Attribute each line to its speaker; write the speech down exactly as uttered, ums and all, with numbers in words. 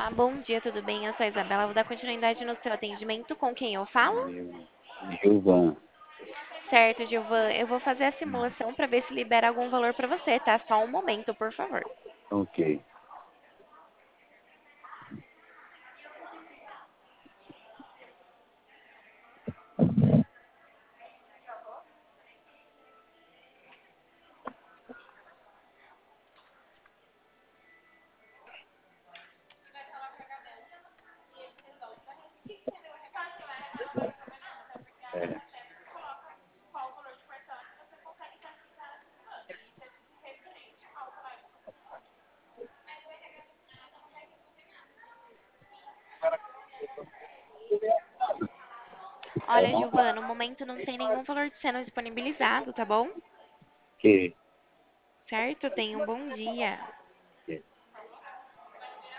Speaker 1: Bom dia, tudo bem? Eu sou a Isabela. Vou dar continuidade no seu atendimento. Com quem eu falo?
Speaker 2: Gilvan.
Speaker 1: Certo, Gilvan. Eu vou fazer a simulação para ver se libera algum valor para você, tá? Só um momento, por favor.
Speaker 2: Ok. É, é,
Speaker 1: Olha,
Speaker 2: vamos
Speaker 1: Gilvan,
Speaker 2: lá.
Speaker 1: no momento não tem nenhum valor sendo disponibilizado, tá bom?
Speaker 2: Ok.
Speaker 1: Certo? Tenha um bom dia.